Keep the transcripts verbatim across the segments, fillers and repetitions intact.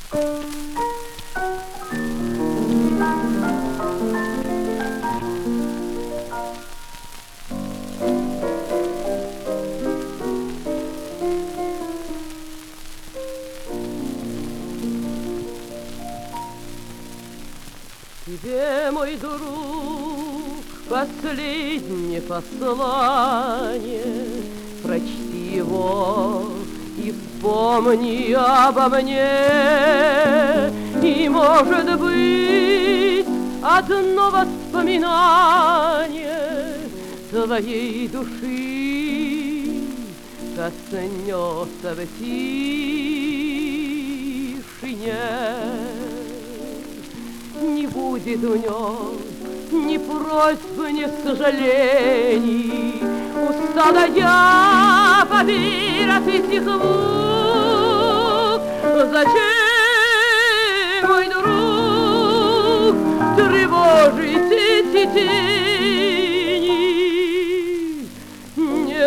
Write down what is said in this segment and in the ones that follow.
Тебе, мой друг, последнее послание, прочти его и вспомни обо мне. И, может быть, одно воспоминание твоей души коснется в тишине. Не будет у нем ни просьб, ни сожалений. Устала я поверь от этих мук. Зачем, мой друг, тревожить эти тени? Не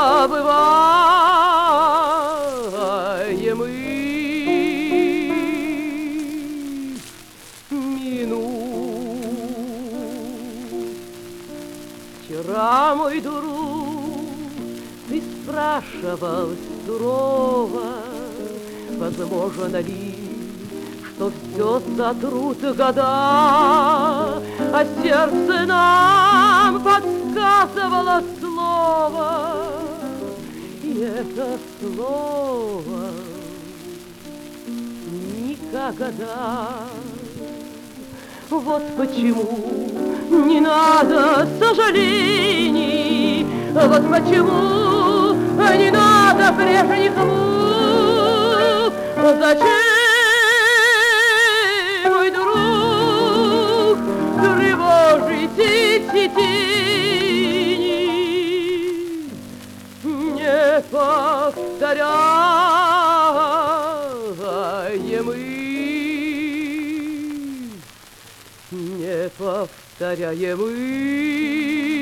забываем мы вчера, мой друг, ты спрашивал сурово, возможно ли, что все сотрут года, а сердце нам подсказывало слово, и это слово никогда. Вот почему не надо сожалений, вот почему не надо прежних мук. Зачем, мой друг, тревожить эти тени? Не повторяемый, не повторяемый.